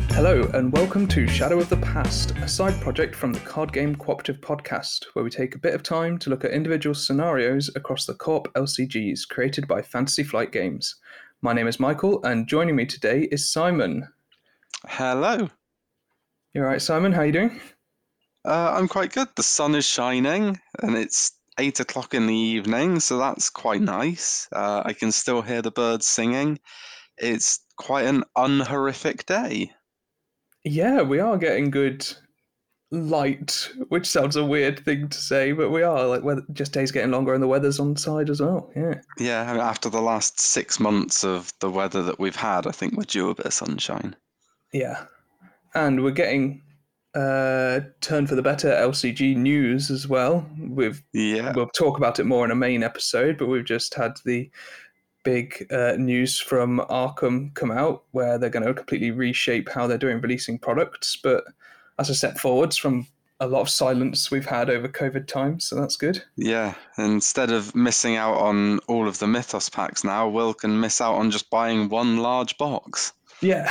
Hello, and welcome to Shadow of the Past, a side project from the Card Game Cooperative podcast, where we take a bit of time to look at individual scenarios across the co-op LCGs created by Fantasy Flight Games. My name is Michael, and joining me today is Simon. Hello. You alright, Simon? How are you doing? I'm quite good. The sun is shining, and it's 8 o'clock in the evening, so that's quite nice. I can still hear the birds singing. It's quite an unhorrific day. Yeah, we are getting good light, which sounds a weird thing to say, but we are. Just days getting longer and the weather's on side as well. Yeah. Yeah, I mean, after the last 6 months of the weather that we've had, I think we're due a bit of sunshine. Yeah. And we're getting turn for the better LCG news as well. We'll talk about it more in a main episode, but we've just had the big news from Arkham come out where they're going to completely reshape how they're doing releasing products, but as a step forwards from a lot of silence we've had over COVID times, so that's good. Yeah, instead of missing out on all of the Mythos packs now, Will can miss out on just buying one large box. Yeah.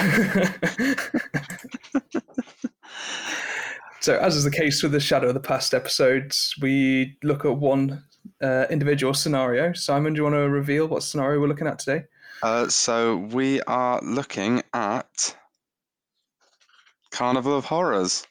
So, as is the case with the Shadow of the Past episodes, we look at one individual scenario. Simon, do you want to reveal what scenario we're looking at today? So we are looking at Carnival of Horrors.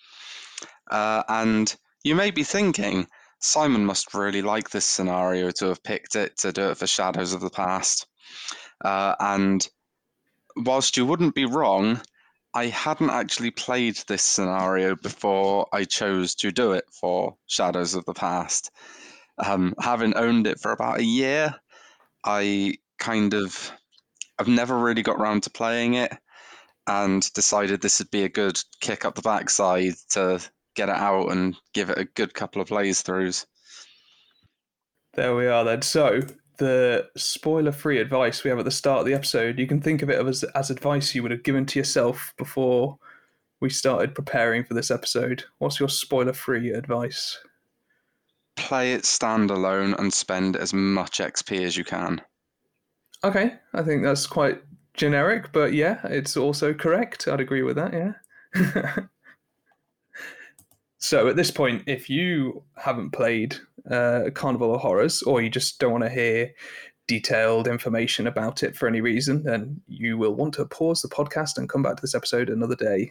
And you may be thinking, Simon must really like this scenario to have picked it to do it for Shadows of the Past. And whilst you wouldn't be wrong, I hadn't actually played this scenario before I chose to do it for Shadows of the Past. Having owned it for about a year, I've never really got around to playing it and decided this would be a good kick up the backside to get it out and give it a good couple of plays throughs. There we are then. So, the spoiler-free advice we have at the start of the episode, you can think of it as advice you would have given to yourself before we started preparing for this episode. What's your spoiler-free advice? Play it standalone and spend as much XP as you can. Okay, I think that's quite generic, but yeah, it's also correct. I'd agree with that, yeah. So at this point, if you haven't played Carnival of Horrors, or you just don't want to hear detailed information about it for any reason, then you will want to pause the podcast and come back to this episode another day.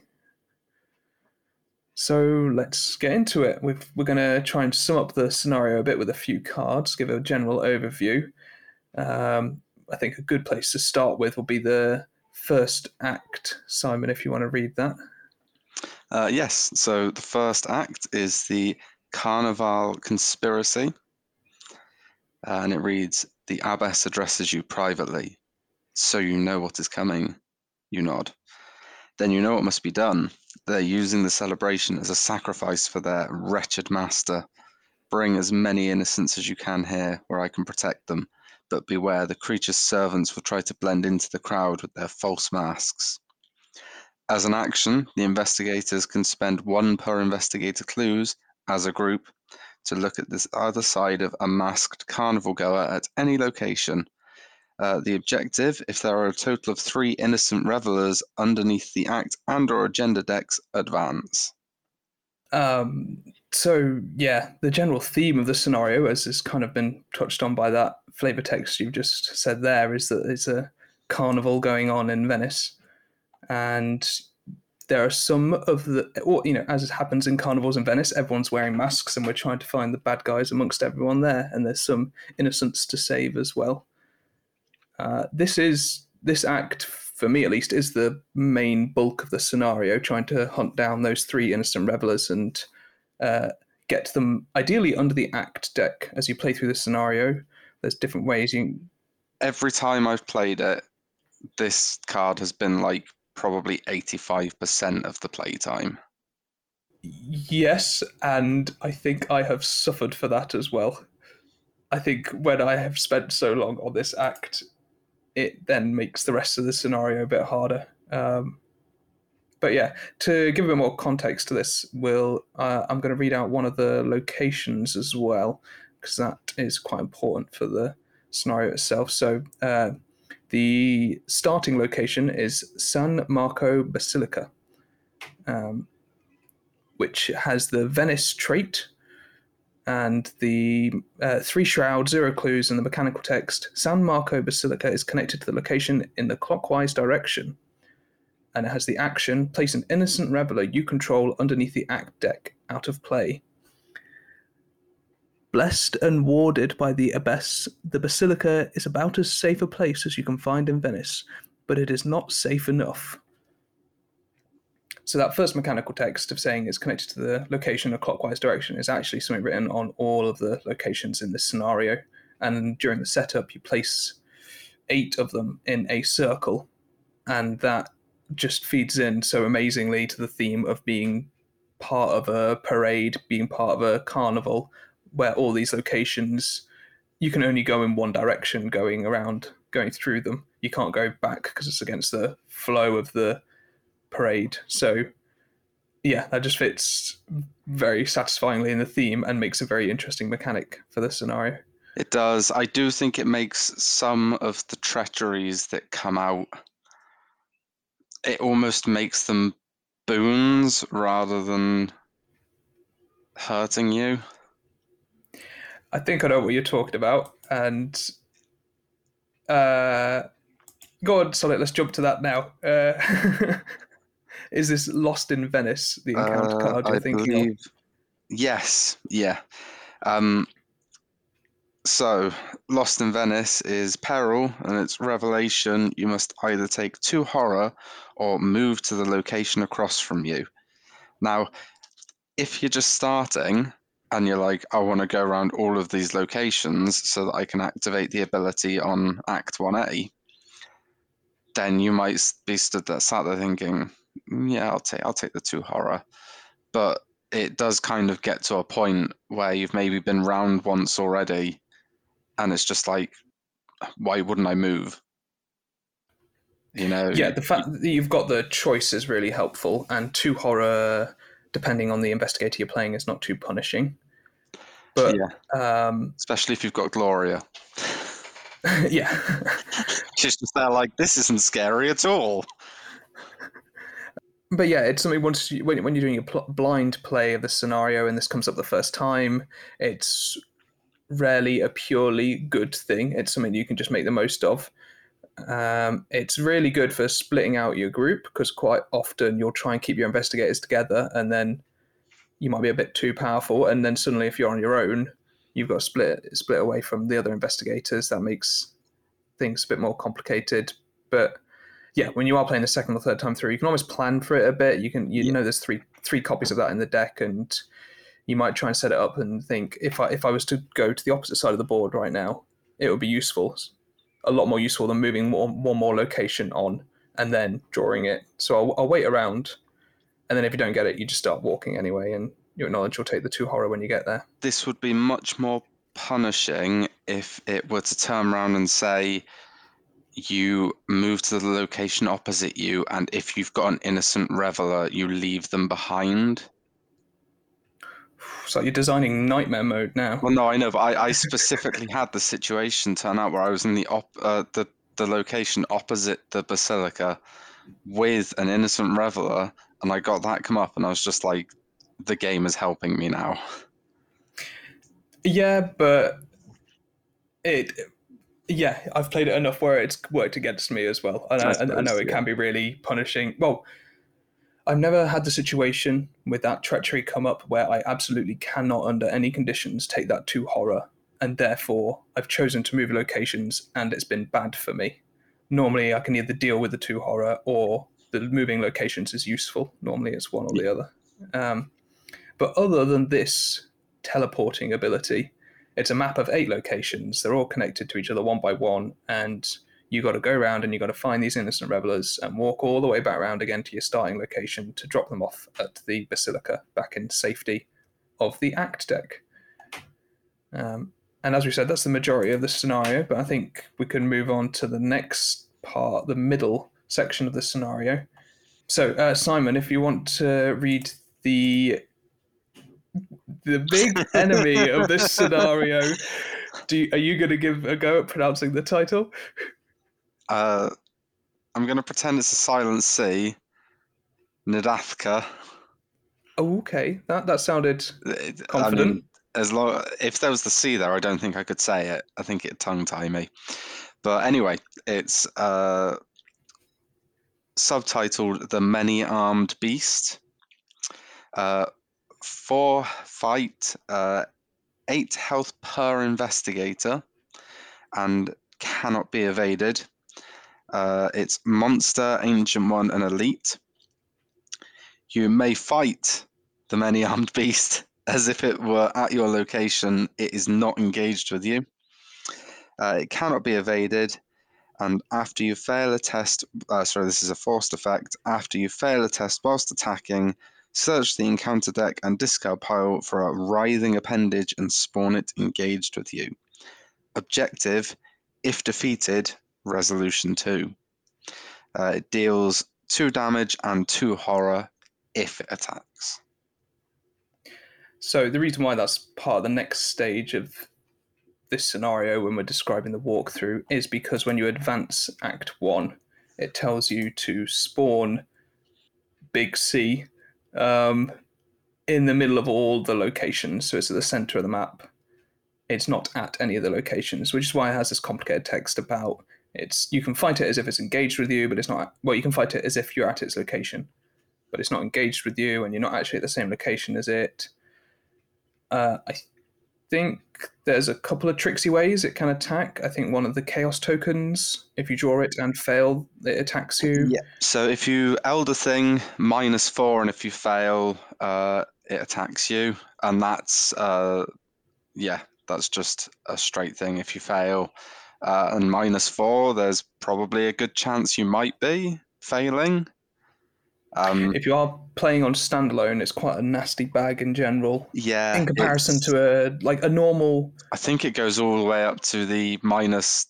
So let's get into it. We're going to try and sum up the scenario a bit with a few cards, give a general overview. I think a good place to start with will be the first act. Simon, if you want to read that. Yes, so the first act is the Carnival Conspiracy, and it reads, "The Abbess addresses you privately, so you know what is coming." You nod. "Then you know what must be done. They're using the celebration as a sacrifice for their wretched master. Bring as many innocents as you can here, where I can protect them, but beware, the creature's servants will try to blend into the crowd with their false masks. As an action, the investigators can spend 1 per investigator clues, as a group, to look at this other side of a masked carnival goer at any location. The objective, if there are a total of 3 innocent revelers underneath the act and or agenda decks, advance." So yeah, the general theme of the scenario, as has kind of been touched on by that flavor text you've just said there, is that it's a carnival going on in Venice, and there are some of the, or, as happens in carnivals in Venice, everyone's wearing masks, and we're trying to find the bad guys amongst everyone there, and there's some innocents to save as well. This act, for me at least, is the main bulk of the scenario, trying to hunt down those 3 innocent revelers and get them ideally under the act deck. As you play through the scenario, there's different ways you... Every time I've played it, this card has been like probably 85% of the playtime. Yes, and I think I have suffered for that as well. I think when I have spent so long on this act, it then makes the rest of the scenario a bit harder. But yeah, to give a bit more context to this, I'm going to read out one of the locations as well, because that is quite important for the scenario itself. So The starting location is San Marco Basilica, which has the Venice trait and the 3 shrouds, 0 clues, and the mechanical text. San Marco Basilica is connected to the location in the clockwise direction, and it has the action: place an innocent reveler you control underneath the act deck out of play. Blessed and warded by the abbess, the basilica is about as safe a place as you can find in Venice, but it is not safe enough. So that first mechanical text of saying it's connected to the location in a clockwise direction is actually something written on all of the locations in this scenario. And during the setup, you place 8 of them in a circle, and that just feeds in so amazingly to the theme of being part of a parade, being part of a carnival, where all these locations, you can only go in one direction going through them. You can't go back because it's against the flow of the parade. So yeah, that just fits very satisfyingly in the theme and makes a very interesting mechanic for the scenario. It does. I do think it makes some of the treacheries that come out, it almost makes them boons rather than hurting you. I think I know what you're talking about, and go on, Solid, let's jump to that now. Is this Lost in Venice, the encounter card you're thinking of? Yes, yeah. So, Lost in Venice is peril, and its revelation: you must either take 2 horror or move to the location across from you. Now, if you're just starting and you're like, I want to go around all of these locations so that I can activate the ability on Act 1A, then you might be sat there thinking, yeah, I'll take the 2 horror. But it does kind of get to a point where you've maybe been round once already, and it's just like, why wouldn't I move? You know? Yeah, the fact that you've got the choice is really helpful, and 2 horror, depending on the investigator you're playing, is not too punishing. But yeah, especially if you've got Gloria. Yeah. She's just there like, this isn't scary at all. But yeah, it's something when you're doing a blind play of the scenario and this comes up the first time, it's rarely a purely good thing. It's something you can just make the most of. It's really good for splitting out your group, because quite often you'll try and keep your investigators together, and then you might be a bit too powerful, and then suddenly if you're on your own, you've got to split away from the other investigators. That makes things a bit more complicated. But yeah, when you are playing the second or third time through, you can almost plan for it a bit. You know there's three copies of that in the deck, and you might try and set it up and think, if I was to go to the opposite side of the board right now, it would be useful, a lot more useful than moving one more location on and then drawing it. So I'll wait around, and then if you don't get it, you just start walking anyway, and you acknowledge you'll take the 2 horror when you get there. This would be much more punishing if it were to turn around and say, you move to the location opposite you, and if you've got an innocent reveler, you leave them behind. So you're designing nightmare mode now. Well, no, I know, but I specifically had the situation turn out where I was in the location opposite the basilica with an innocent reveler, and I got that come up, and I was just like, the game is helping me now. Yeah, but I've played it enough where it's worked against me as well. And I know it can be really punishing. Well, I've never had the situation with that treachery come up where I absolutely cannot, under any conditions, take that 2 horror, and therefore I've chosen to move locations and it's been bad for me. Normally I can either deal with the 2 horror or the moving locations is useful. Normally it's one or the other. But other than this teleporting ability, it's a map of 8 locations. They're all connected to each other one by one, and you got to go around and you got to find these innocent revelers and walk all the way back around again to your starting location to drop them off at the basilica back in safety of the act deck. And as we said, that's the majority of the scenario, but I think we can move on to the next part, the middle section of the scenario. So, Simon, if you want to read the big enemy of this scenario, are you going to give a go at pronouncing the title? I'm going to pretend it's a silent C. Nidathka. Oh, okay. That sounded confident. I mean, if there was the C there, I don't think I could say it. I think it'd tongue tie me. But anyway, it's subtitled The Many-Armed Beast. 4 fight, 8 health per investigator, and cannot be evaded. It's monster, ancient one, and elite. You may fight the many-armed beast as if it were at your location. It is not engaged with you. It cannot be evaded, and after you fail a test, this is a forced effect. After you fail a test whilst attacking, search the encounter deck and discard pile for a writhing appendage and spawn it engaged with you. Objective, if defeated, resolution 2. It deals 2 damage and 2 horror if it attacks. So the reason why that's part of the next stage of this scenario when we're describing the walkthrough is because when you advance Act 1, it tells you to spawn Big C in the middle of all the locations. So it's at the center of the map. It's not at any of the locations, which is why it has this complicated text about you can fight it as if it's engaged with you, but it's not. Well, you can fight it as if you're at its location, but it's not engaged with you, and you're not actually at the same location as it. I think there's a couple of tricksy ways it can attack. I think one of the chaos tokens, if you draw it and fail, it attacks you. Yeah. So if you Elder Thing, -4, and if you fail, it attacks you. And that's, that's just a straight thing. If you fail and -4, there's probably a good chance you might be failing. If you are playing on standalone, it's quite a nasty bag in general. Yeah. In comparison to a normal. I think it goes all the way up to the -9,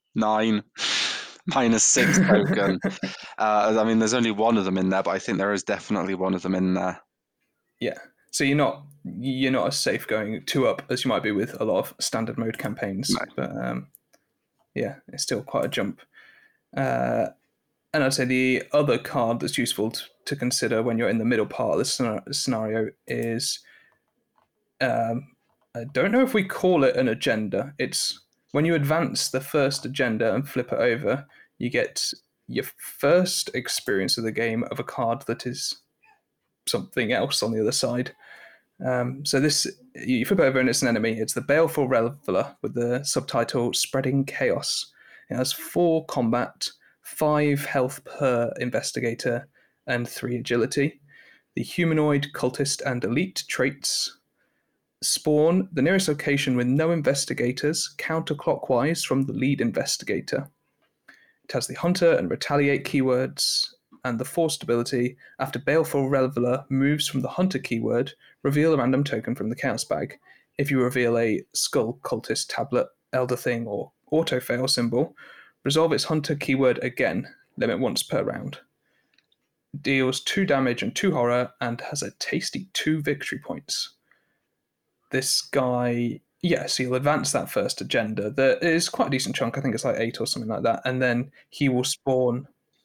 -6 token. I mean, there's only one of them in there, but I think there is definitely one of them in there. Yeah. So you're not as safe going 2 up as you might be with a lot of standard mode campaigns. No. But yeah, it's still quite a jump. And I'd say the other card that's useful to consider when you're in the middle part of the scenario is, I don't know if we call it an agenda. It's when you advance the first agenda and flip it over, you get your first experience of the game of a card that is something else on the other side. So this, you flip it over and it's an enemy. It's the Baleful Reveler with the subtitle Spreading Chaos. It has 4 combat, 5 health per investigator, and 3 agility. The humanoid, cultist, and elite traits spawn the nearest location with no investigators counterclockwise from the lead investigator. It has the hunter and retaliate keywords and the forced ability. After Baleful Reveler moves from the hunter keyword, reveal a random token from the chaos bag. If you reveal a skull, cultist, tablet, elder thing, or auto fail symbol, resolve its hunter keyword again, limit once per round. Deals 2 damage and 2 horror, and has a tasty 2 victory points. This guy, yes, he'll advance that first agenda. There is quite a decent chunk, I think it's like 8 or something like that, and then he will spawn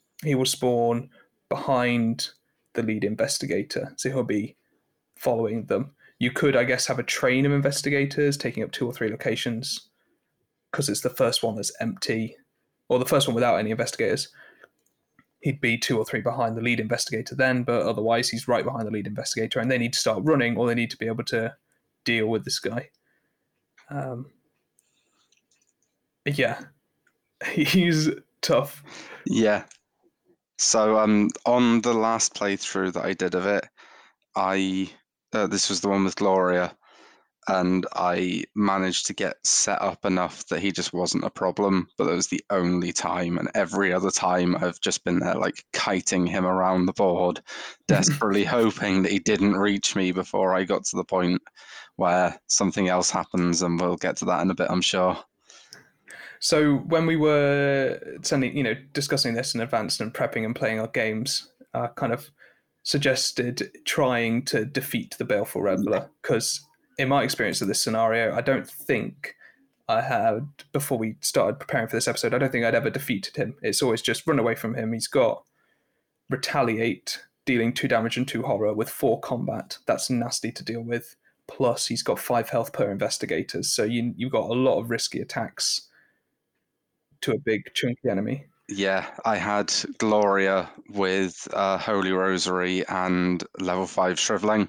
behind the lead investigator, so he'll be following them. You could, I guess, have a train of investigators taking up 2 or 3 locations, because it's the first one that's empty, or the first one without any investigators. He'd be 2 or 3 behind the lead investigator then, but otherwise he's right behind the lead investigator, and they need to start running, or they need to be able to deal with this guy. Yeah, he's tough. Yeah. So on the last playthrough that I did of it, this was the one with Gloria, and I managed to get set up enough that he just wasn't a problem, but that was the only time, and every other time I've just been there like kiting him around the board, desperately hoping that he didn't reach me before I got to the point where something else happens, and we'll get to that in a bit, I'm sure. So when we were discussing this in advance and prepping and playing our games, I kind of suggested trying to defeat the Baleful Reveler, because in my experience of this scenario, I don't think I had, before we started preparing for this episode, I don't think I'd ever defeated him. It's always just run away from him. He's got Retaliate, dealing 2 damage and 2 horror with 4 combat. That's nasty to deal with. Plus, he's got 5 health per investigators, so you've got a lot of risky attacks to a big chunky enemy. Yeah, I had Gloria with Holy Rosary and level 5 Shriveling.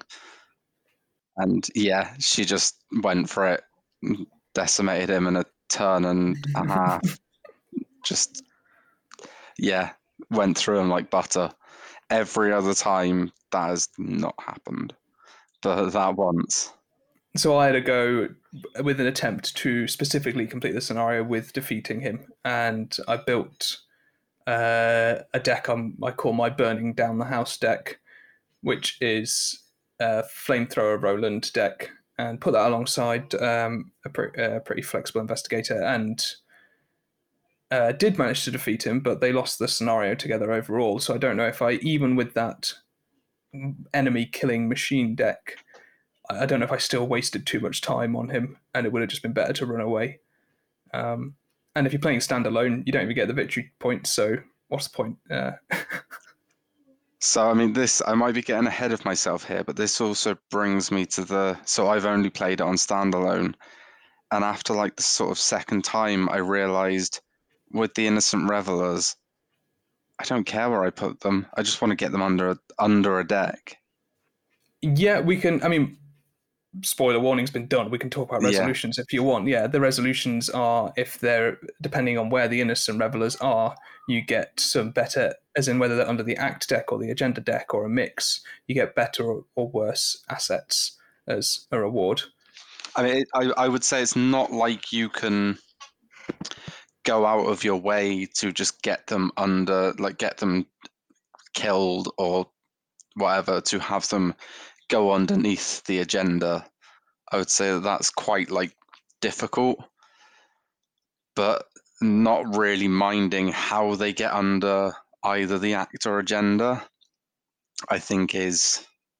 And yeah, she just went for it, decimated him in a turn and a half. Just, yeah, went through him like butter. Every other time, that has not happened. But that once. So I had to go with an attempt to specifically complete the scenario with defeating him. And I built a deck I call my Burning Down the House deck, which is a Flamethrower Roland deck, and put that alongside a pretty flexible investigator, and did manage to defeat him, but they lost the scenario together overall. So I don't know if even with that enemy killing machine deck, I don't know if I still wasted too much time on him, and it would have just been better to run away. And if you're playing standalone, you don't even get the victory points, so what's the point? So, I mean, I might be getting ahead of myself here, but this also brings me to so I've only played it on standalone. And after like the sort of second time, I realized with the Innocent Revelers, I don't care where I put them. I just want to get them under a deck. Yeah, we can, I mean, spoiler warning's been done. We can talk about resolutions if you want. Yeah, the resolutions are, if they're, depending on where the Innocent Revelers are, you get some better, as in whether they're under the Act deck or the Agenda deck or a mix, you get better or worse assets as a reward. I mean, I would say it's not like you can go out of your way to just get them get them killed or whatever, to have them go underneath the Agenda. I would say that's quite like difficult, but not really minding how they get under either the Act or Agenda, I think it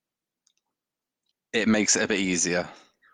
makes it a bit easier.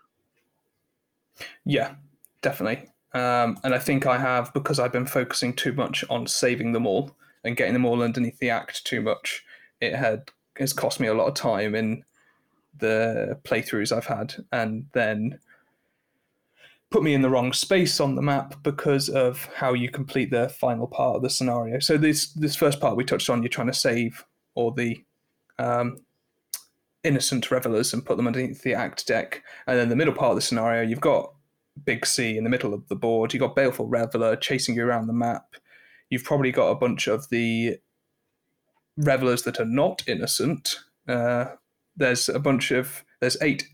Yeah, definitely. And I think I have, because I've been focusing too much on saving them all and getting them all underneath the Act too much, it has cost me a lot of time in the playthroughs I've had, and then put me in the wrong space on the map because of how you complete the final part of the scenario. So this first part we touched on, you're trying to save all the Innocent Revelers and put them underneath the Act deck. And then the middle part of the scenario, you've got Big C in the middle of the board. You've got Baleful Reveler chasing you around the map. You've probably got a bunch of the Revelers that are not innocent. There's 8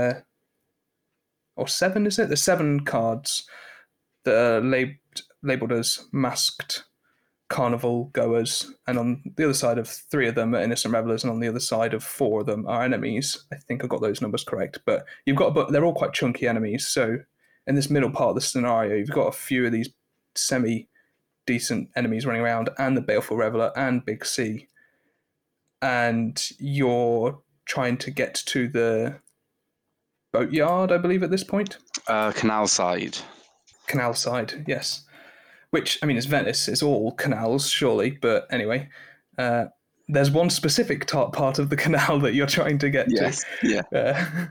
or 7, is it? There's 7 cards that are labeled as masked carnival goers, and on the other side of 3 of them are innocent revelers, and on the other side of 4 of them are enemies. I think I got those numbers correct, but they're all quite chunky enemies. So in this middle part of the scenario, you've got a few of these semi-decent enemies running around, and the Baleful Reveler and Big C, and you're trying to get to the boatyard, I believe, at this point. Canal side, yes. Which, I mean, it's Venice. It's all canals, surely. But anyway, there's one specific part of the canal that you're trying to get to. Yeah.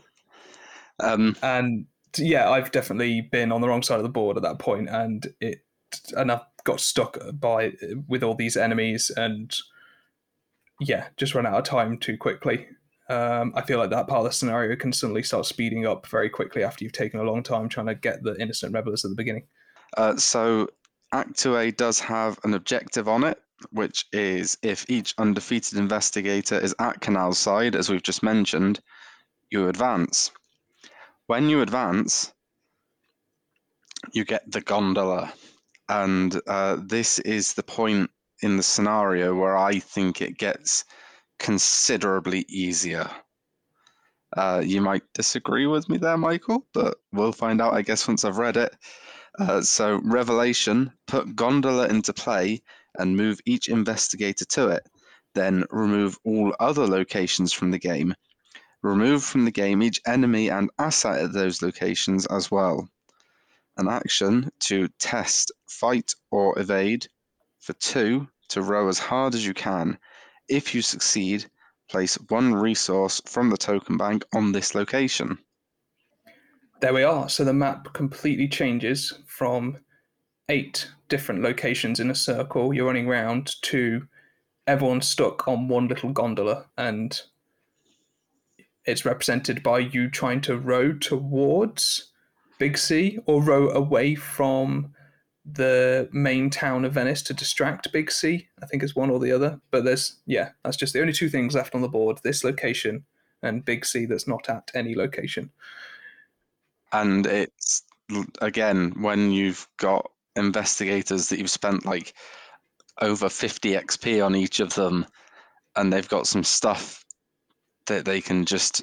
And yeah, I've definitely been on the wrong side of the board at that point, and I've got stuck with all these enemies, and yeah, just run out of time too quickly. I feel like that part of the scenario can suddenly start speeding up very quickly after you've taken a long time trying to get the Innocent Revelers at the beginning. So Act 2A does have an objective on it, which is if each undefeated investigator is at Canal side, as we've just mentioned, you advance. When you advance, you get the gondola. And this is the point in the scenario where I think it gets considerably easier. You might disagree with me there, Michael, but we'll find out, I guess, once I've read it. So Revelation, put gondola into play and move each investigator to it. Then remove all other locations from the game. Remove from the game each enemy and asset at those locations as well. an action to test, fight, or evade. For 2, to row as hard as you can. If you succeed, place 1 resource from the token bank on this location. There we are. So the map completely changes from 8 different locations in a circle you're running around to everyone's stuck on one little gondola, and it's represented by you trying to row towards Big C or row away from the main town of Venice to distract Big C. I think it's one or the other. But that's just the only 2 things left on the board: this location and Big C that's not at any location. And it's, again, when you've got investigators that you've spent like over 50 XP on each of them, and they've got some stuff that they can just,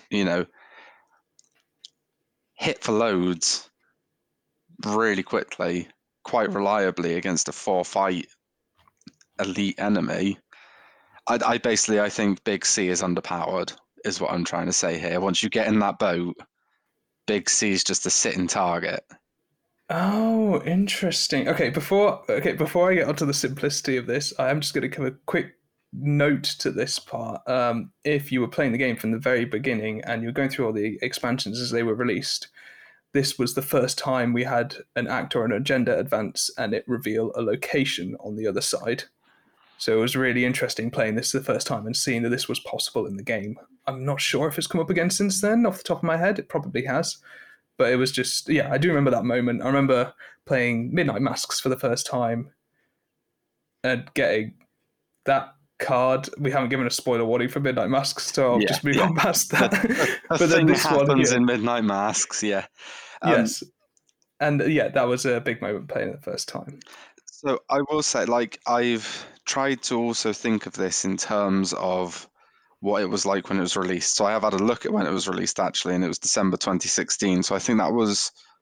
hit for loads really quickly, quite reliably against a 4-fight elite enemy. I think Big C is underpowered, is what I'm trying to say here. Once you get in that boat, Big C is just a sitting target. Oh, interesting. Okay, before I get onto the simplicity of this, I am just going to give a quick note to this part. If you were playing the game from the very beginning and you were going through all the expansions as they were released, this was the first time we had an act or an agenda advance and it reveal a location on the other side. So it was really interesting playing this the first time and seeing that this was possible in the game. I'm not sure if it's come up again since then, off the top of my head. It probably has. But it was just, I do remember that moment. I remember playing Midnight Masks for the first time and getting that card. We haven't given a spoiler warning for Midnight Masks, so I'll just move on past that. But then this happens in Midnight Masks, yes. And that was a big moment playing it the first time. So I will say, I've tried to also think of this in terms of what it was like when it was released. So I have had a look at when it was released, actually, and it was December 2016. So I think would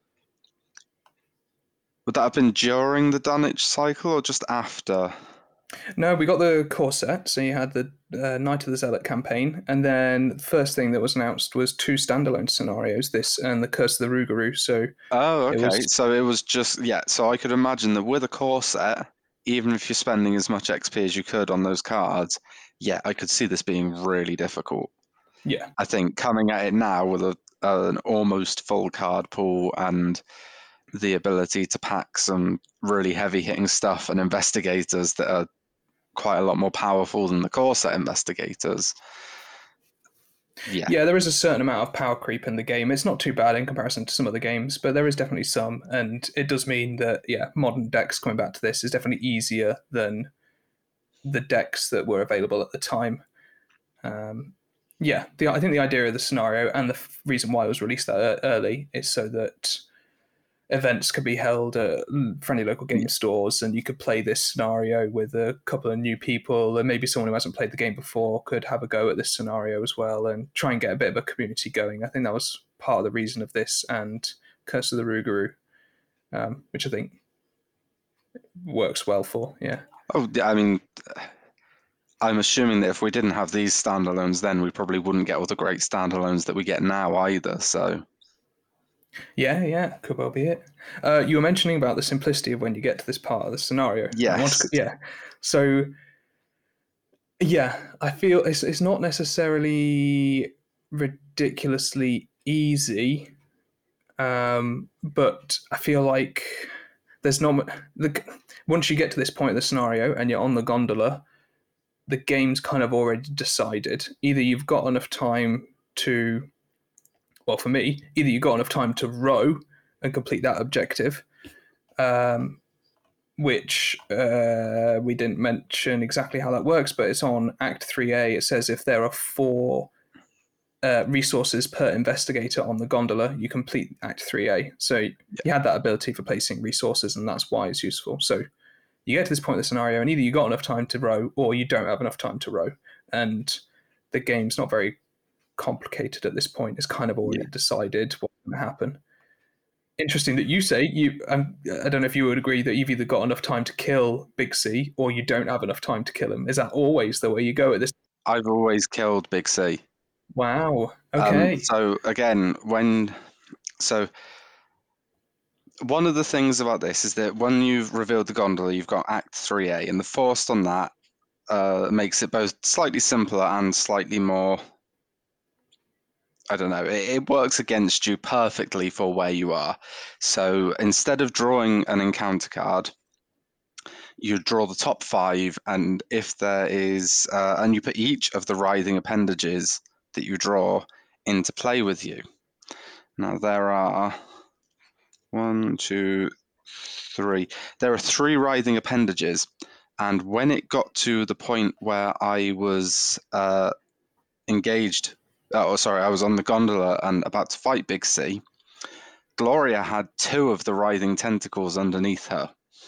that have been during the Dunwich cycle or just after? No, we got the core set. So you had the Night of the Zealot campaign, and then the first thing that was announced was 2 standalone scenarios, this and the Curse of the Rougarou. So so it was just, so I could imagine that with a core set, even if you're spending as much XP as you could on those cards, I could see this being really difficult. Yeah. I think coming at it now with an almost full card pool and the ability to pack some really heavy hitting stuff and investigators that are quite a lot more powerful than the core set investigators. Yeah, there is a certain amount of power creep in the game. It's not too bad in comparison to some other games, but there is definitely some, and it does mean that modern decks coming back to this is definitely easier than the decks that were available at the time. I think the idea of the scenario and the reason why it was released that early is so that events could be held at friendly local game stores, and you could play this scenario with a couple of new people, and maybe someone who hasn't played the game before could have a go at this scenario as well and try and get a bit of a community going. I think that was part of the reason of this and Curse of the Rougarou, which I think works well for. Oh, I mean, I'm assuming that if we didn't have these standalones then, we probably wouldn't get all the great standalones that we get now either, so... Yeah, could well be it. You were mentioning about the simplicity of when you get to this part of the scenario. Yes. So, I feel it's not necessarily ridiculously easy, but I feel like there's not... Once you get to this point of the scenario and you're on the gondola, the game's kind of already decided. Either you've got enough time to... Well, for me, either you got enough time to row and complete that objective, which we didn't mention exactly how that works, but it's on Act 3A. It says if there are 4 resources per investigator on the gondola, you complete Act 3A. So you had that ability for placing resources, and that's why it's useful. So you get to this point of the scenario, and either you got enough time to row or you don't have enough time to row. And the game's not very complicated at this point. It's kind of already decided what's going to happen. Interesting that you say I don't know if you would agree that you've either got enough time to kill Big C or you don't have enough time to kill him. Is that always the way you go at this? I've always killed Big C. Wow. Okay. So again, one of the things about this is that when you've revealed the gondola, you've got Act 3A, and the forced on that makes it both slightly simpler and slightly more, I don't know, it works against you perfectly for where you are. So instead of drawing an encounter card, you draw the top 5, and if there is, and you put each of the writhing appendages that you draw into play with you. Now there are 1, 2, 3. There are 3 writhing appendages, and when it got to the point where I was engaged, I was on the gondola and about to fight Big C, Gloria had 2 of the writhing tentacles underneath her.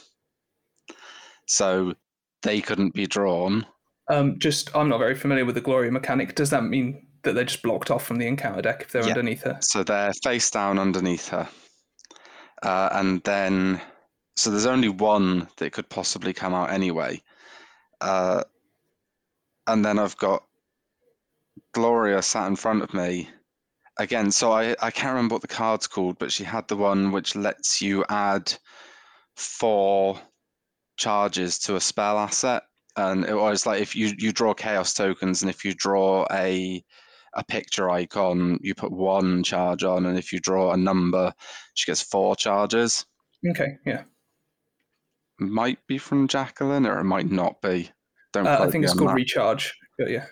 So they couldn't be drawn. I'm not very familiar with the Gloria mechanic. Does that mean that they're just blocked off from the encounter deck if they're underneath her? So they're face down underneath her. And then, so there's only one that could possibly come out anyway. And then I've got Gloria sat in front of me. Again, so I can't remember what the card's called, but she had the one which lets you add 4 charges to a spell asset. And it was like if you draw chaos tokens, and if you draw a picture icon, you put 1 charge on, and if you draw a number, she gets 4 charges. Okay, yeah. Might be from Jacqueline, or it might not be. I think it's called Recharge, but yeah.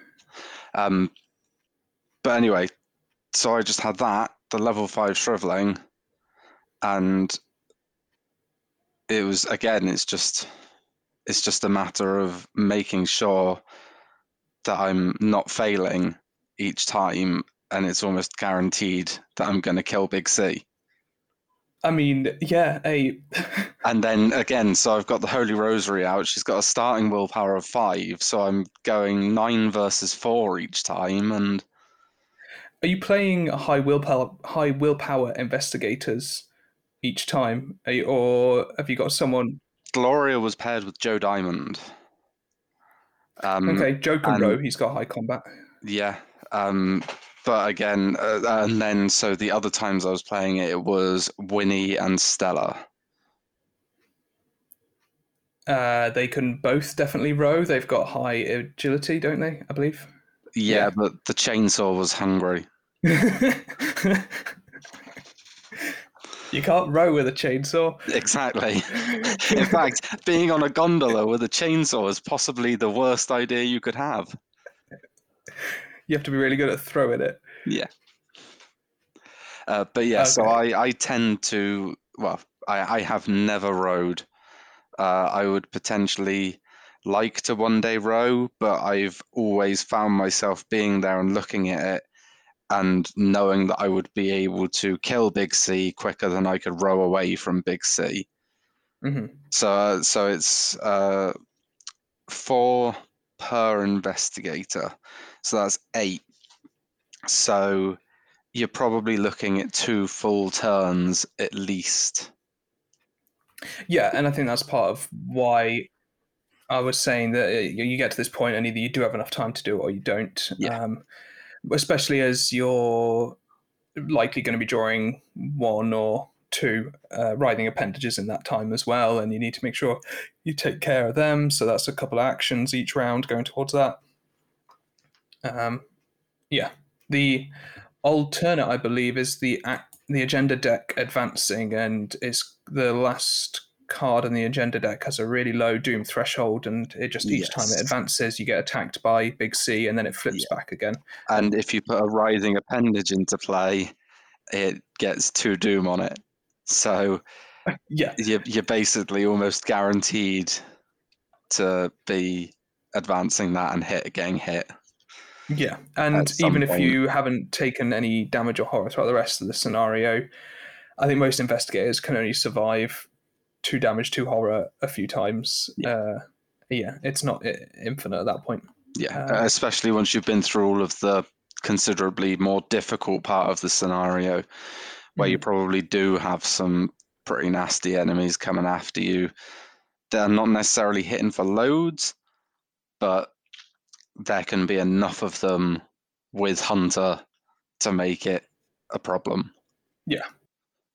But anyway, so I just had that, the level 5 shriveling, and it was, again, it's just a matter of making sure that I'm not failing each time, and it's almost guaranteed that I'm going to kill Big C. I mean, yeah, And then again, so I've got the Holy Rosary out. She's got a starting willpower of 5, so I'm going 9 versus 4 each time. And are you playing high willpower investigators each time, or have you got someone? Gloria was paired with Joe Diamond. Okay, Joe can row. He's got high combat. Yeah, but again, and then so the other times I was playing it was Winnie and Stella. They can both definitely row. They've got high agility, don't they? I believe. Yeah, but the chainsaw was hungry. You can't row with a chainsaw. Exactly. In fact, being on a gondola with a chainsaw is possibly the worst idea you could have. You have to be really good at throwing it. Yeah. But yeah, okay. So I tend to, well, I have never rowed. I would potentially like to one day row, but I've always found myself being there and looking at it and knowing that I would be able to kill Big C quicker than I could row away from Big C. Mm-hmm. So it's 4 per investigator. So that's 8. So you're probably looking at 2 full turns at least. Yeah, and I think that's part of why I was saying that you get to this point and either you do have enough time to do it or you don't. Yeah. Especially as you're likely going to be drawing 1 or 2 writhing appendages in that time as well, and you need to make sure you take care of them. So that's a couple of actions each round going towards that. Yeah. The alternate, I believe, is the agenda deck advancing, and it's the last card in the agenda deck has a really low doom threshold, and it just each time it advances, you get attacked by Big C, and then it flips back again. And if you put a writhing appendage into play, it gets 2 doom on it. So yeah, you're basically almost guaranteed to be advancing that and getting hit. Yeah, and even if you haven't taken any damage or horror throughout the rest of the scenario, I think most investigators can only survive 2 damage, 2 horror a few times. Yeah, it's not infinite at that point. Yeah, especially once you've been through all of the considerably more difficult part of the scenario, where you probably do have some pretty nasty enemies coming after you. They're not necessarily hitting for loads, but there can be enough of them with Hunter to make it a problem. Yeah.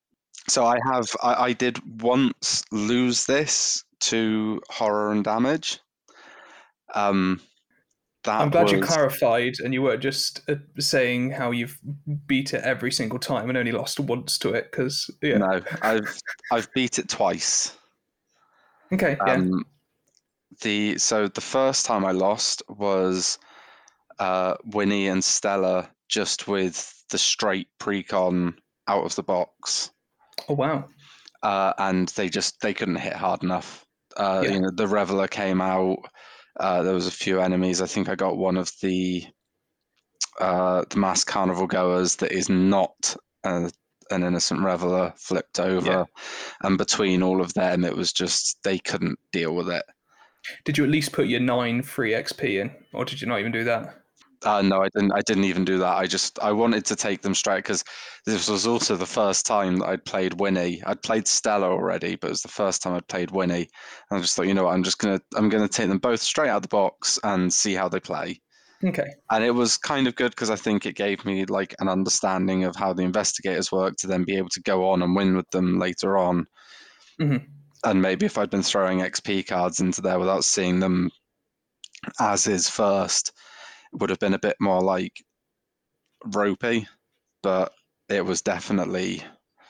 So I did once lose this to horror and damage. I'm glad you clarified, and you weren't just saying how you've beat it every single time and only lost once to it. Because no, I've beat it twice. Okay, yeah. So the first time I lost was Winnie and Stella just with the straight precon out of the box. Oh wow! And they couldn't hit hard enough. The Reveler came out. There was a few enemies. I think I got one of the masked carnival goers that is not an innocent Reveler flipped over, and between all of them, it was just they couldn't deal with it. Did you at least put your 9 free XP in, or did you not even do that? No, I didn't even do that. I wanted to take them straight because this was also the first time that I'd played Winnie. I'd played Stella already, but it was the first time I'd played Winnie. And I just thought, you know what, I'm gonna take them both straight out of the box and see how they play. Okay. And it was kind of good because I think it gave me like an understanding of how the investigators work to then be able to go on and win with them later on. Mm-hmm. And maybe if I'd been throwing XP cards into there without seeing them as is first, would have been a bit more like ropey, but it was definitely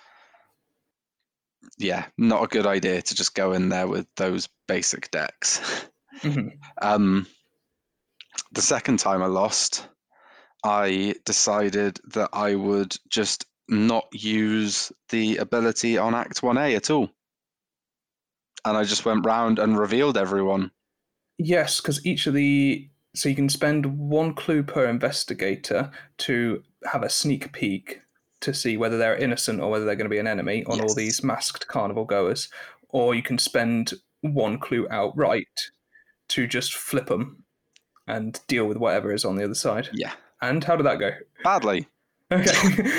not a good idea to just go in there with those basic decks. Mm-hmm. The second time I lost, I decided that I would just not use the ability on Act 1A at all. And I just went round and revealed everyone. Yes, because so you can spend 1 clue per investigator to have a sneak peek to see whether they're innocent or whether they're going to be an enemy on all these masked carnival goers, or you can spend 1 clue outright to just flip them and deal with whatever is on the other side. Yeah. And how did that go? Badly. Okay.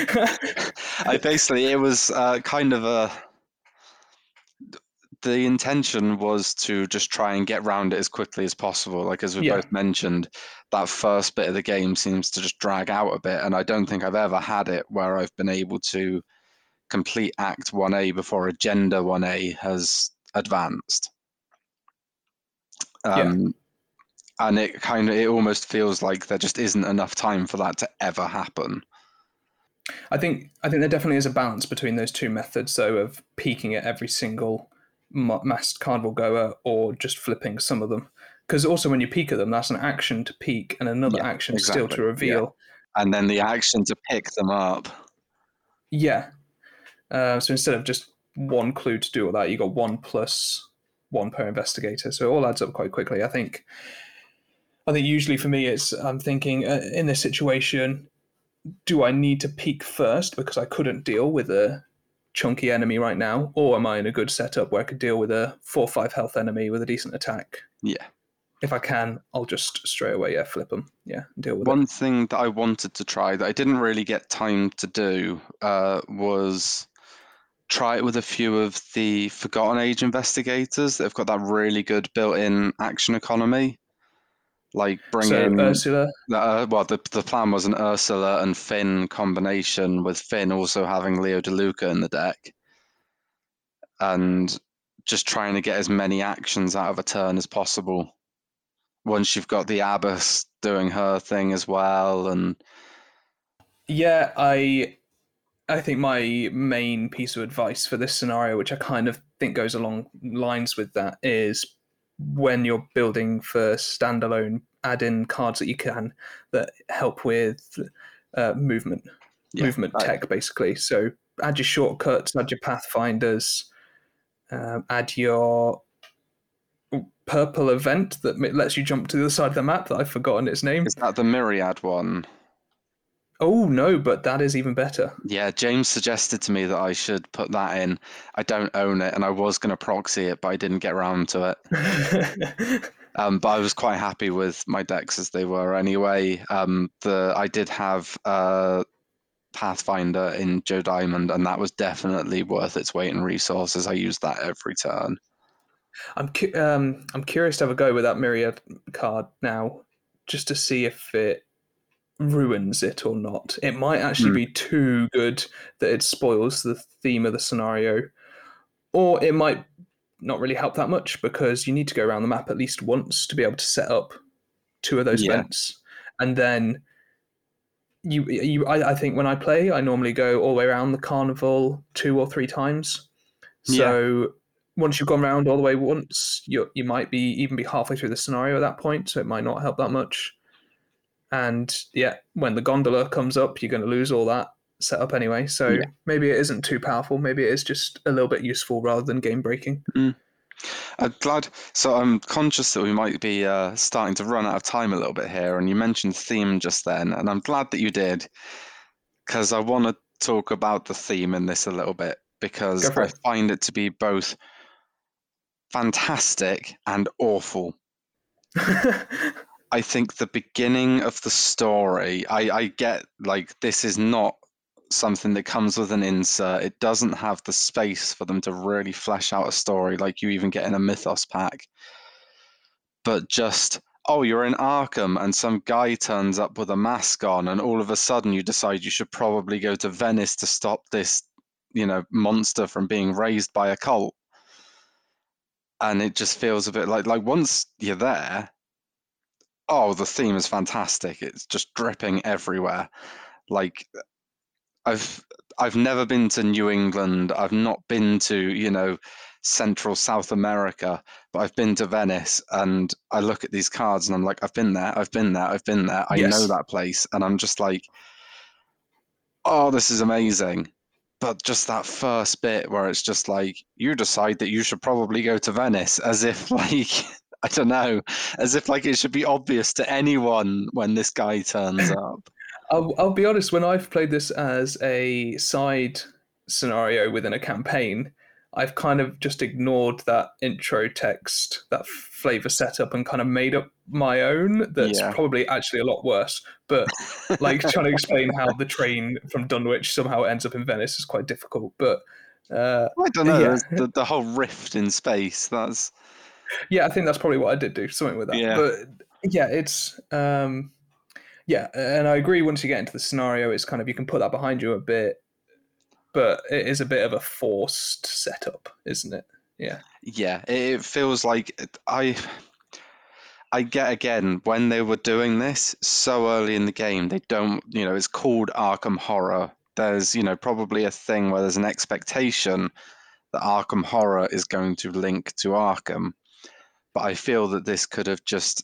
It was kind of the intention was to just try and get round it as quickly as possible. Like, as we both mentioned, that first bit of the game seems to just drag out a bit, and I don't think I've ever had it where I've been able to complete Act 1A before Agenda 1A has advanced. And it almost feels like there just isn't enough time for that to ever happen. I think there definitely is a balance between those two methods, though, of peeking at every single masked carnival goer or just flipping some of them. Because also when you peek at them, that's an action to peek and another action still to reveal. Yeah. And then the action to pick them up. Yeah. So instead of just 1 clue to do all that, you got 1 plus 1 per investigator. So it all adds up quite quickly. I think usually for me, I'm thinking in this situation, do I need to peek first because I couldn't deal with a chunky enemy right now, or am I in a good setup where I could deal with a 4-5 health enemy with a decent attack? Yeah. If I can, I'll just straight away flip them. Yeah, deal with One thing that I wanted to try that I didn't really get time to do was try it with a few of the Forgotten Age investigators. They've got that really good built-in action economy. Like bring in Ursula. The plan was an Ursula and Finn combination, with Finn also having Leo DeLuca in the deck, and just trying to get as many actions out of a turn as possible. Once you've got the Abbess doing her thing as well, and I think my main piece of advice for this scenario, which I kind of think goes along lines with that, is when you're building for standalone, add in cards that you can that help with movement tech, basically. So add your shortcuts, add your pathfinders, add your purple event that lets you jump to the other side of the map that I've forgotten its name. Is that the Myriad one? Oh, no, but that is even better. Yeah, James suggested to me that I should put that in. I don't own it, and I was going to proxy it, but I didn't get around to it. But I was quite happy with my decks as they were anyway. I did have Pathfinder in Joe Diamond, and that was definitely worth its weight in resources. I used that every turn. I'm curious to have a go with that Myriad card now, just to see if it ruins it or not. It might actually be too good that it spoils the theme of the scenario, or it might not really help that much because you need to go around the map at least once to be able to set up 2 of those vents, and then I think when I play, I normally go all the way around the carnival 2 or 3 times. So once you've gone around all the way once, you might even be halfway through the scenario at that point, so it might not help that much. And when the gondola comes up, you're going to lose all that setup anyway. So maybe it isn't too powerful. Maybe it is just a little bit useful rather than game breaking. I'm glad. So I'm conscious that we might be starting to run out of time a little bit here, and you mentioned theme just then, and I'm glad that you did, because I want to talk about the theme in this a little bit, because I find it to be both fantastic and awful. I think the beginning of the story, I get, like, this is not something that comes with an insert. It doesn't have the space for them to really flesh out a story like you even get in a Mythos pack. But just, oh, you're in Arkham and some guy turns up with a mask on, and all of a sudden you decide you should probably go to Venice to stop this, monster from being raised by a cult. And it just feels a bit like once you're there, oh, the theme is fantastic. It's just dripping everywhere. Like, I've never been to New England. I've not been to, Central South America, but I've been to Venice, and I look at these cards and I'm like, I've been there, I've been there, I've been there. I know that place. And I'm just like, oh, this is amazing. But just that first bit where it's just like, you decide that you should probably go to Venice, as if like, I don't know, as if like it should be obvious to anyone when this guy turns up. I'll be honest, when I've played this as a side scenario within a campaign, I've kind of just ignored that intro text, that flavor setup, and kind of made up my own. That's probably actually a lot worse. But like trying to explain how the train from Dunwich somehow ends up in Venice is quite difficult. But I don't know. The whole rift in space. That's I think that's probably what I did do, something with that. Yeah. But it's and I agree. Once you get into the scenario, it's kind of, you can put that behind you a bit. But it is a bit of a forced setup, isn't it? Yeah. Yeah, it feels like I get, again, when they were doing this so early in the game, they don't, it's called Arkham Horror. There's, probably a thing where there's an expectation that Arkham Horror is going to link to Arkham. But I feel that this could have just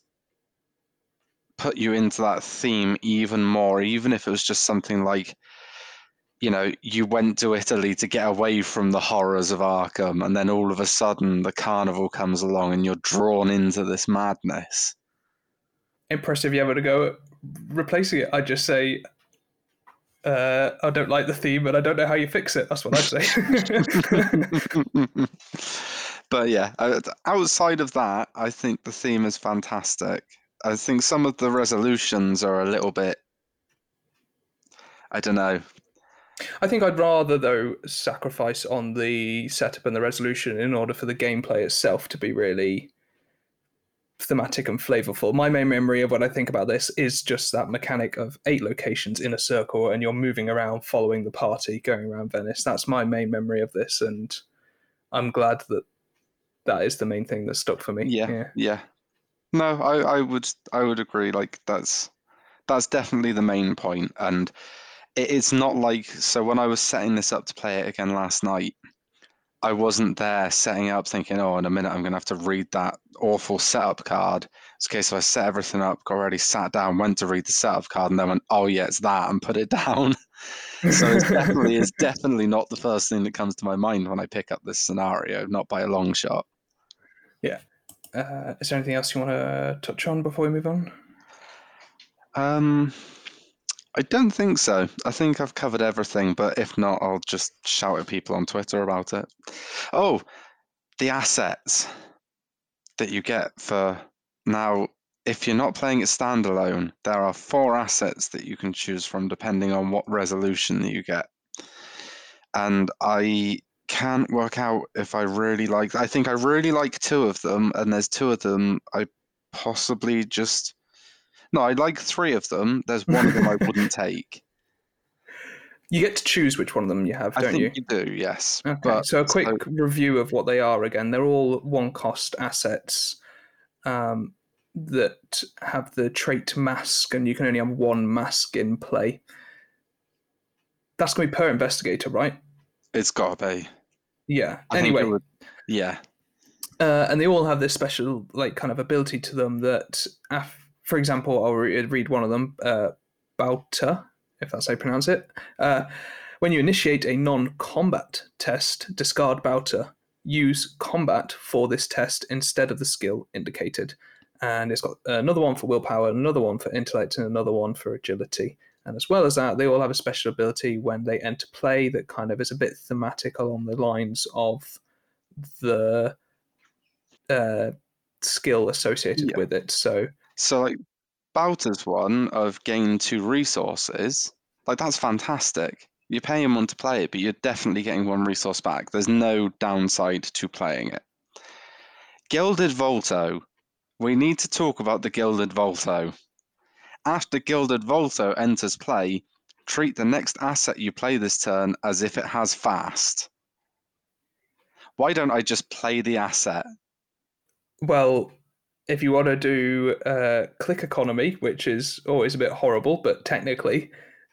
put you into that theme even more, even if it was just something like, you went to Italy to get away from the horrors of Arkham, and then all of a sudden the carnival comes along and you're drawn into this madness. Impressive you ever to go replacing it. I'd just say, I don't like the theme and I don't know how you fix it. That's what I'd say. But yeah, outside of that, I think the theme is fantastic. I think some of the resolutions are a little bit, I don't know. I think I'd rather, though, sacrifice on the setup and the resolution in order for the gameplay itself to be really thematic and flavorful. My main memory of what I think about this is just that mechanic of 8 locations in a circle and you're moving around following the party going around Venice. That's my main memory of this, and I'm glad that is the main thing that stuck for me. Yeah. No, I would agree. Like, that's definitely the main point. And it's not like, so when I was setting this up to play it again last night, I wasn't there setting it up thinking, oh, in a minute I'm going to have to read that awful setup card. It's okay, so I set everything up, got ready, sat down, went to read the setup card, and then went, oh yeah, it's that, and put it down. So it's definitely not the first thing that comes to my mind when I pick up this scenario, not by a long shot. Yeah. Is there anything else you want to touch on before we move on? I don't think so. I think I've covered everything, but if not, I'll just shout at people on Twitter about it. Oh, the assets that you get for now. If you're not playing it standalone, there are 4 assets that you can choose from depending on what resolution that you get. And I can't work out if I really like. I think I really like 2 of them, and there's 2 of them I possibly just No, I like 3 of them. There's one of them I wouldn't take. You get to choose which one of them you have, don't you? I think you do, yes. Okay, But, so a quick review of what they are again. They're all 1-cost assets that have the trait mask, and you can only have 1 mask in play. That's going to be per investigator, right? It's got to be. Yeah. Anyway. Yeah. And they all have this special, kind of ability to them that, for example, I'll read one of them, Bauta, if that's how you pronounce it. When you initiate a non-combat test, discard Bauta. Use combat for this test instead of the skill indicated. And it's got another one for willpower, another one for intellect, and another one for agility. And as well as that, they all have a special ability when they enter play that kind of is a bit thematic along the lines of the skill associated with it. So like Bauta's one of gain 2 resources, that's fantastic. You're paying 1 to play it, but you're definitely getting 1 resource back. There's no downside to playing it. Gilded Volto. We need to talk about the Gilded Volto. After Gilded Volto enters play, treat the next asset you play this turn as if it has fast. Why don't I just play the asset? Well, if you want to do click economy, which is always a bit horrible, but technically,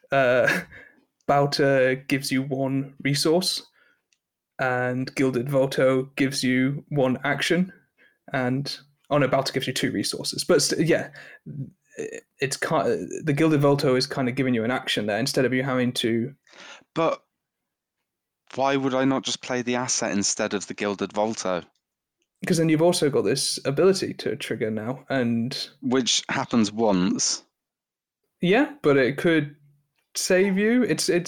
Bauta gives you 1 resource, and Gilded Volto gives you 1 action, and Bauta gives you 2 resources. But it's kind of, the Gilded Volto is kind of giving you an action there instead of you having to. But why would I not just play the asset instead of the Gilded Volto? Because then you've also got this ability to trigger now, and which happens once. Yeah, but it could save you.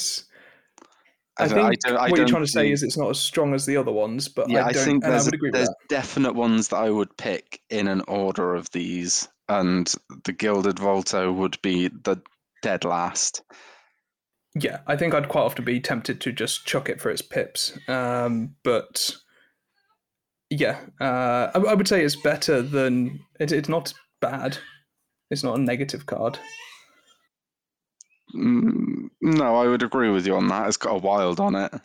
I think what you're trying to say is it's not as strong as the other ones, but I think I would agree with that. There's definite ones that I would pick in an order of these, and the Gilded Volto would be the dead last. Yeah, I think I'd quite often be tempted to just chuck it for its pips, but yeah, I would say it's better than it's not bad. It's not a negative card. No, I would agree with you on that. It's got a wild on it.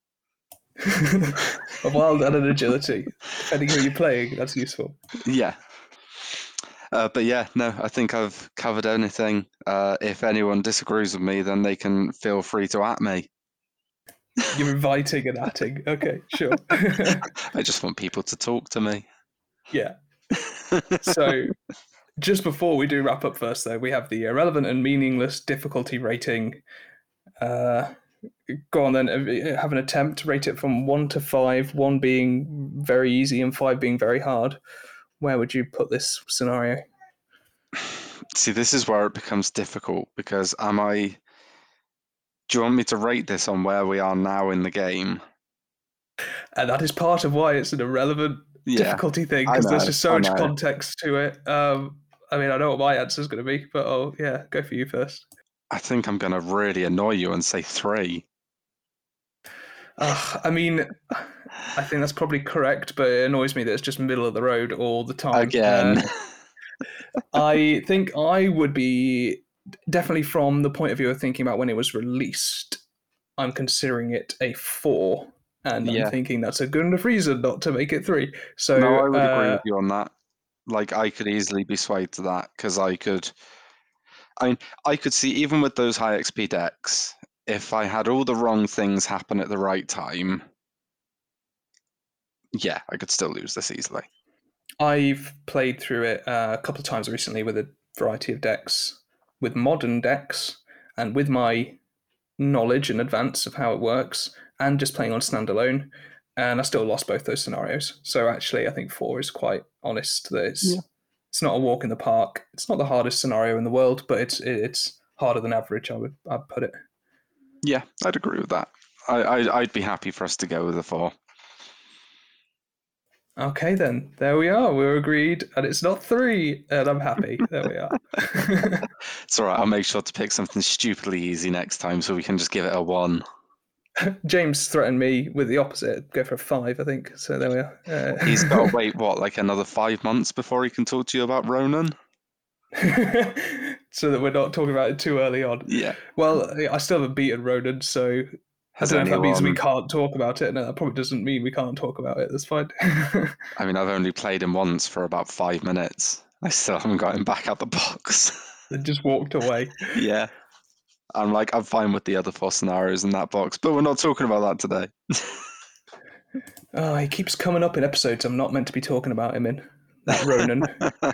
A wild and an agility. Depending who you're playing, that's useful. Yeah. But yeah, no, I think I've covered anything. If anyone disagrees with me, then they can feel free to at me. You're inviting and atting. Okay, sure. I just want people to talk to me. Yeah. So, just before we do wrap up first, though, we have the irrelevant and meaningless difficulty rating. Go on then, have an attempt to rate it from 1 to 5, 1 being very easy and 5 being very hard. Where would you put this scenario? See, this is where it becomes difficult because do you want me to rate this on where we are now in the game? And that is part of why it's an irrelevant difficulty thing, because there's just so much context to it. I mean, I know what my answer is going to be, but go for you first. I think I'm going to really annoy you and say 3. I mean, I think that's probably correct, but it annoys me that it's just middle of the road all the time. Again. I think I would be definitely from the point of view of thinking about when it was released, I'm considering it a 4, and I'm thinking that's a good enough reason not to make it 3. So no, I would agree with you on that. I could easily be swayed to that because I could see, even with those high XP decks, if I had all the wrong things happen at the right time, I could still lose this easily. I've played through it a couple of times recently with a variety of decks, with modern decks, and with my knowledge in advance of how it works, and just playing on standalone, and I still lost both those scenarios. So actually, I think 4 is quite honest. That it's not a walk in the park. It's not the hardest scenario in the world, but it's harder than average. I'd put it. Yeah, I'd agree with that. I'd be happy for us to go with a 4. Okay, then. There we are. We're agreed, and it's not 3, and I'm happy. There we are. It's all right. I'll make sure to pick something stupidly easy next time so we can just give it a 1. James threatened me with the opposite. Go for a 5, I think. So there we are. He's got to wait, another 5 months before he can talk to you about Ronan? So that we're not talking about it too early on. Yeah. Well, I still haven't beaten Ronan, so I don't know if that means we can't talk about it. No, that probably doesn't mean we can't talk about it. That's fine. I mean, I've only played him once for about 5 minutes. I still haven't got him back out the box. And just walked away. Yeah. I'm fine with the other 4 scenarios in that box, but we're not talking about that today. Oh, he keeps coming up in episodes I'm not meant to be talking about him in. That Ronan.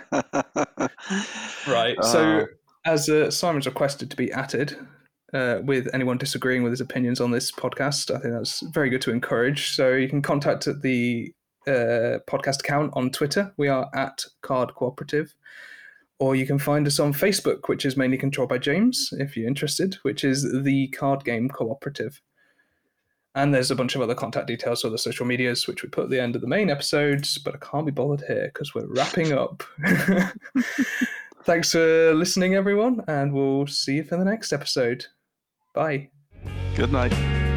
Right. So, as Simon's requested to be added with anyone disagreeing with his opinions on this podcast, I think that's very good to encourage. So you can contact the podcast account on Twitter. We are at Card Cooperative. Or you can find us on Facebook, which is mainly controlled by James, if you're interested, which is the Card Game Cooperative. And there's a bunch of other contact details for the social medias, which we put at the end of the main episodes, but I can't be bothered here because we're wrapping up. Thanks for listening, everyone, and we'll see you for the next episode. Bye. Good night.